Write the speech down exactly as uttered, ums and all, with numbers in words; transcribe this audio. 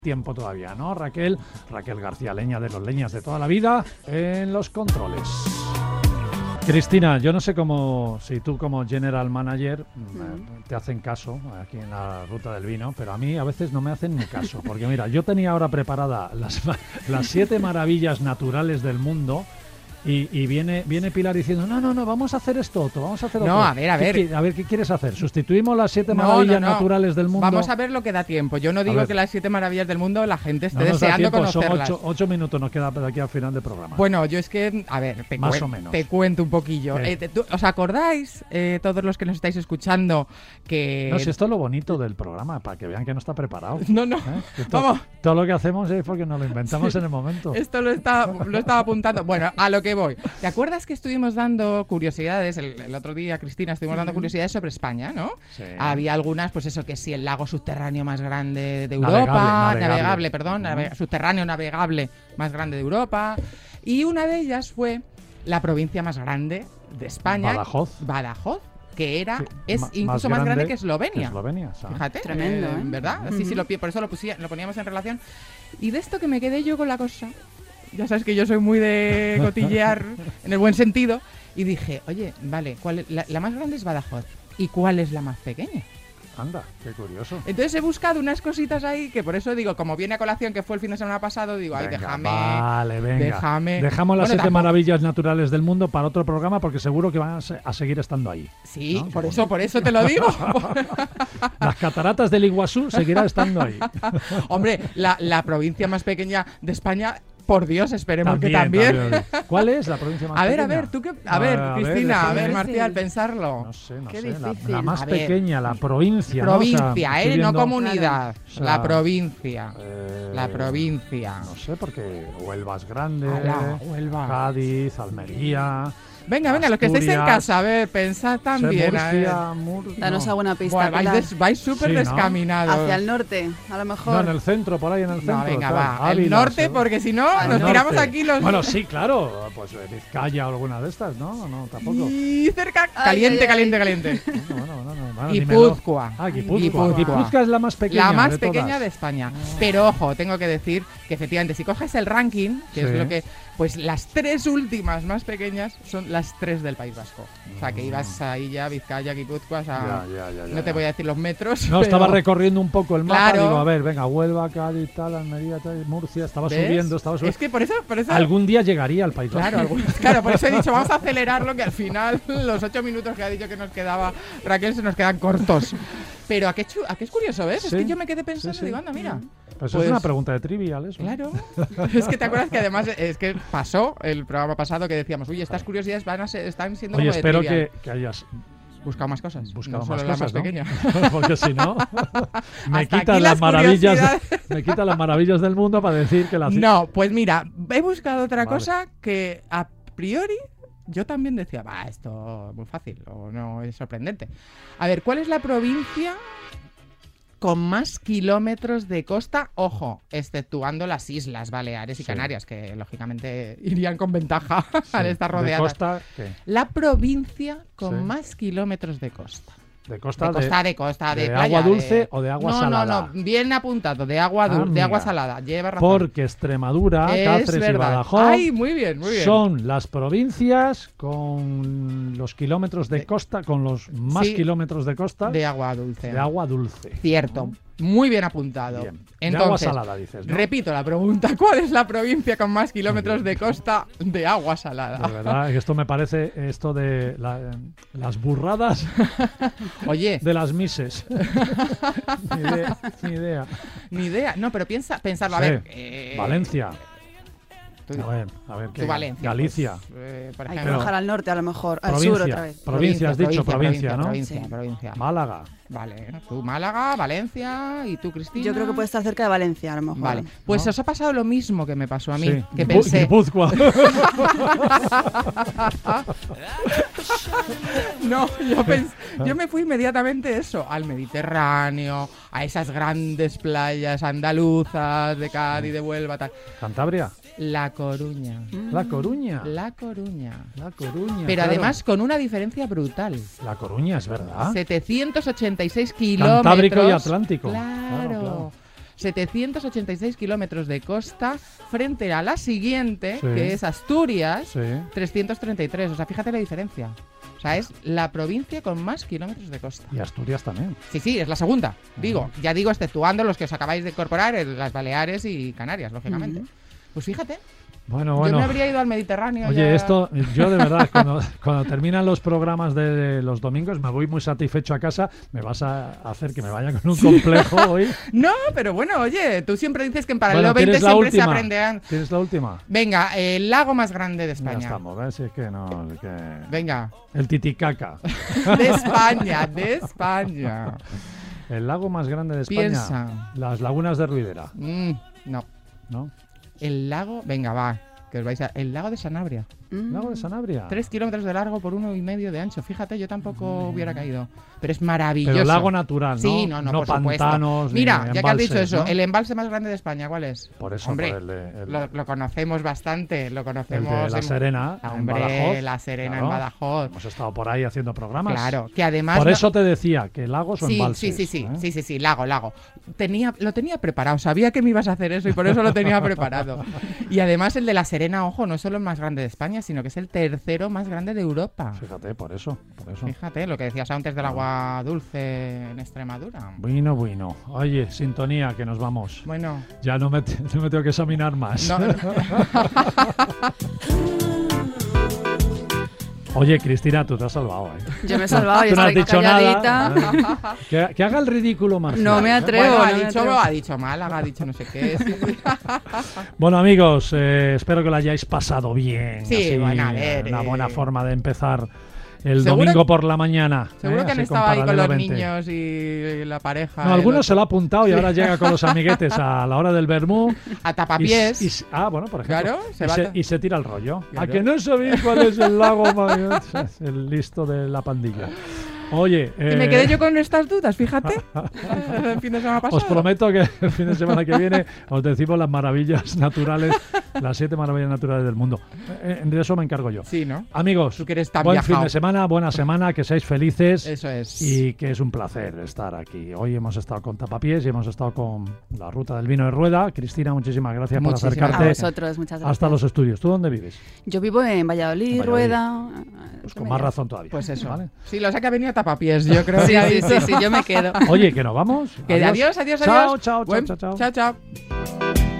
Tiempo todavía, ¿no? Raquel, Raquel García Leña de los Leñas de toda la vida en los controles. Cristina, yo no sé cómo, si tú como general manager mm. te hacen caso aquí en la Ruta del Vino, pero a mí a veces no me hacen ni caso, porque mira, yo tenía ahora preparada las, las siete maravillas naturales del mundo. Y, y viene viene Pilar diciendo, no, no, no, vamos a hacer esto otro, vamos a hacer otro. No, a ver, a ver. ¿Qué, a ver, ¿qué quieres hacer? ¿Sustituimos las siete no, maravillas no, no. naturales del mundo? Vamos a ver lo que da tiempo. Yo no digo que las siete maravillas del mundo la gente esté no deseando conocerlas. Son ocho, ocho minutos nos queda de aquí al final del programa. Bueno, yo es que, a ver, te, Más cuen- o menos. te cuento un poquillo. Eh, te, tú, ¿Os acordáis, eh, todos los que nos estáis escuchando, que... No, si esto es lo bonito del programa, para que vean que no está preparado. No, no. ¿Eh? To- Vamos. Todo lo que hacemos es porque nos lo inventamos sí. en el momento. Esto lo, está, lo estaba apuntando. Bueno, a lo que voy. ¿Te acuerdas que estuvimos dando curiosidades? El, el otro día, Cristina, estuvimos dando curiosidades sobre España, ¿no? Sí. Había algunas, pues eso, que si el lago subterráneo más grande de Europa, navegable, navegable. navegable perdón, navega- subterráneo navegable más grande de Europa. Y una de ellas fue la provincia más grande de España. Badajoz. Badajoz. Que era, sí, es ma- incluso más más grande grande que Eslovenia. Que Eslovenia, ¿sabes? Fíjate, tremendo, eh, ¿eh? ¿verdad? Uh-huh. Sí, sí, lo, por eso lo, pusía, lo poníamos en relación. Y de esto que me quedé yo con la cosa, ya sabes que yo soy muy de cotillear en el buen sentido, y dije, oye, vale, ¿cuál es? La, la más grande es Badajoz. ¿Y cuál es la más pequeña? Anda, qué curioso. Entonces he buscado unas cositas ahí que por eso digo, como viene a colación que fue el fin de semana pasado, digo, ay, Venga, déjame, vale, venga. déjame. Dejamos las Bueno, siete tampoco- maravillas naturales del mundo para otro programa porque seguro que van a, se- a seguir estando ahí. Sí, ¿no? por eso, por eso te lo digo. Las cataratas del Iguazú seguirán estando ahí. Hombre, la, la provincia más pequeña de España, por Dios, esperemos También, que también. también. ¿Cuál es la provincia más A ver, pequeña? a ver, tú qué. A ver, A ver, Cristina, a déjame- ver, Marcial, Sí. pensarlo. No sé, no Qué sé. La, difícil. la más A ver. pequeña, la provincia. ¿no? Provincia, O sea, ¿eh? estoy viendo- No comunidad. O sea, la provincia. eh, La provincia. No sé, porque Huelva es grande. Ala, Huelva. Cádiz, Almería. Venga, venga, los que estéis en Asturias, casa, a ver, pensad también. a ver. Murcia, Mur- Danos no. alguna pista. Buah, vais Pilar. des- vais súper Sí, ¿no? descaminados. Hacia el norte, a lo mejor. No, en el centro, por ahí en el centro. No, venga, tal. va. Ávila, el norte, seguro. porque si no, Al nos norte. tiramos aquí los. Bueno, sí, claro. Pues eh, Vizcaya o alguna de estas, ¿no? No, tampoco. Y cerca. Ay, Caliente, ay, caliente, ay. caliente. Bueno, bueno, bueno, bueno, dímelo. Guipúzcoa. Ah, Guipúzcoa. Guipúzcoa. Guipúzcoa es la más pequeña. La más de pequeña todas. de España. Pero ojo, tengo que decir que efectivamente, si coges el ranking, que Sí. es lo que. Pues las tres últimas más pequeñas son las tres del País Vasco. O sea, que ibas ahí ya, Vizcaya, Guipúzcoa, o sea, Ya, ya, ya, ya, no te ya. voy a decir los metros. No, pero- estaba recorriendo un poco el mapa. Claro. Digo, a ver, venga, Huelva, Cádiz, tal, Almería, tal, Murcia. Estaba ¿Ves? subiendo, estaba subiendo. Es que por eso. Por eso Algún día llegaría al País Claro, Vasco. algún- claro, por eso he dicho, vamos a acelerarlo, que al final los ocho minutos que ha dicho que nos quedaba Raquel se nos quedan cortos. Pero ¿a qué, chu- a qué es curioso, ves? Sí. Es que yo me quedé pensando, Sí, sí. digo, anda, mira. Pues, Pues- es una pregunta de trivial eso. Claro. Es que te acuerdas que además es que pasó el programa pasado que decíamos, uy, estas curiosidades van a ser, están siendo Oye, como de espero trivial. que, que hayas Buscado más cosas. buscado no más solo cosas, la ¿no? más pequeña. Porque si no, me Hasta quita aquí las las maravillas, curiosidades. me quita las maravillas del mundo para decir que la No, pues mira, he buscado otra Vale. cosa que a priori yo también decía, va, esto es muy fácil o no es sorprendente. A ver, ¿cuál es la provincia con más kilómetros de costa? Ojo, exceptuando las Islas Baleares y Sí. Canarias, que lógicamente irían con ventaja Sí, al estar de rodeadas. costa, ¿qué? La provincia con Sí. más kilómetros de costa. De costa, De costa, de, costa, de, de playa, agua dulce de- o de agua no, salada. No, no, bien apuntado, de agua, dul- de Ah, agua mira. salada. Lleva razón. Porque Extremadura, Es Cáceres y verdad. Badajoz Ay, muy bien, muy bien. son las provincias con los kilómetros de De- costa, con los más Sí, kilómetros de costa de agua dulce. de agua dulce. Cierto. ¿no? Muy bien apuntado. Bien. Entonces, de agua salada, dices, ¿no? repito la pregunta. ¿Cuál es la provincia con más kilómetros de costa de agua salada? De verdad, que esto me parece esto de la- las burradas Oye, de las mises. ni, idea, ni idea. ni idea. No, pero piensa, pensarlo. A Sí. ver. eh, Valencia. tú- A ver, a ver qué. tú Valencia. Galicia. pues, eh, por Hay que ejemplo. bajar al norte, a lo mejor. Al Provincia. sur otra vez. Provincia, has dicho provincia, ¿no? Provincia, Sí. provincia. Málaga. Vale, tú Málaga, Valencia y tú Cristina. Yo creo que puede estar cerca de Valencia, a lo mejor. Vale, pues ¿no? os ha pasado lo mismo que me pasó a mí, Sí. que Guipú- pensé, Guipúzcoa. no, yo pensé, yo me fui inmediatamente eso, al Mediterráneo, a esas grandes playas andaluzas de Cádiz, de Huelva, tal. Cantabria. La Coruña, La Coruña. La Coruña. La Coruña. Pero claro. además con una diferencia brutal. La Coruña, es verdad. setecientos ochenta y seis kilómetros. Cantábrico y Atlántico. Claro. Claro, claro. setecientos ochenta y seis kilómetros de costa, frente a la siguiente, Sí. que es Asturias, Sí. trescientos treinta y tres. O sea, fíjate la diferencia. O sea, es la provincia con más kilómetros de costa. Y Asturias también. Sí, sí, es la segunda. Digo, ya digo, exceptuando los que os acabáis de incorporar, el- las Baleares y Canarias, lógicamente. Ujú. Pues fíjate, Bueno, yo bueno. me habría ido al Mediterráneo. Oye, ya. esto, yo de verdad, cuando, cuando terminan los programas de los domingos, me voy muy satisfecho a casa. Me vas a hacer que me vaya con un complejo hoy. No, pero bueno, oye, tú siempre dices que en Paralelo Bueno, veinte ¿tienes la siempre se última? aprende a... ¿Tienes la última? Venga, el lago más grande de Ya España. estamos, ¿ves? Es que no, es que... Venga, El Titicaca. de España, de España. El lago más grande de España. Piensa. Las lagunas de Ruidera, Mm, no, ¿no? el lago, venga, va, que os vais a... El lago de Sanabria. Mm. Lago de Sanabria. Tres kilómetros de largo por uno y medio de ancho. Fíjate, yo tampoco hubiera caído. Pero es maravilloso. Pero lago natural, ¿no? Sí, no, no, por supuesto. pantanos, ni Mira, ya que has dicho embalses, eso, ¿no? el embalse más grande de España, ¿cuál es? Por eso, Hombre, por el, de- el- lo, lo conocemos bastante, lo el conocemos. de La en- Serena, Ah, en hombre, Badajoz. La Serena Claro. en Badajoz. Hemos estado por ahí haciendo programas. Claro, que además... Por no- eso te decía que lagos o Sí, embalses. sí, sí, sí, ¿eh? sí, sí, sí, lago, lago. Tenía, lo tenía preparado, sabía que me ibas a hacer eso y por eso lo tenía preparado. Y además el de La Serena, ojo, no es solo el más grande de España, sino que es el tercero más grande de Europa. Fíjate, por eso, por eso. Fíjate, lo que decías antes del agua dulce en Extremadura. Bueno, bueno. Oye, sintonía, que nos vamos. Bueno, Ya no me, te- no me tengo que examinar más. no, no. Oye, Cristina, tú te has salvado, ¿eh? Yo me he salvado y Tú no has estoy dicho calladita. nada. Que, que haga el ridículo más. No me atrevo. Bueno, ha no me dicho, atrevo. ha dicho Málaga, ha dicho no sé qué. Sí, sí. Bueno, amigos, eh, espero que lo hayáis pasado bien. Sí, así, bueno, a ver, Una eh. buena forma de empezar el Seguro- domingo por la mañana. Seguro ¿eh? que han Así estado ahí con Paralelo los veinte. niños y la pareja. No, el algunos otro. se lo ha apuntado y ahora llega con los amiguetes a la hora del vermú. A Y, tapapiés. y s- ah, bueno, por ejemplo. Claro, se y, va se, a- y se tira el rollo. Claro. ¿A que no sabéis cuál es el lago más- es el listo de la pandilla? Oye, Y me quedé eh, yo con estas dudas, fíjate. El fin de semana pasado. os prometo que el fin de semana que viene os decimos las maravillas naturales, las siete maravillas naturales del mundo. Eh, De eso me encargo yo. Sí, ¿no? Amigos, Tú que eres tan buen viajado. fin de semana, buena semana, que seáis felices. Eso es. Y que es un placer estar aquí. Hoy hemos estado con Tapapiés y hemos estado con la Ruta del Vino de Rueda. Cristina, muchísimas gracias por Muchísimas A acercarte vosotros, muchas gracias. hasta los estudios. ¿Tú dónde vives? Yo vivo en Valladolid, Valladolid. Rueda. Pues con más razón todavía. Pues eso. ¿vale? Sí, lo sé que ha venido a tapapiés, yo creo. Sí, que ha sí, dicho. sí, sí, yo me quedo. Oye, que nos vamos. Que adiós, adiós, adiós. Chao, chao, chao, Buen- chao, chao. Chao, chao.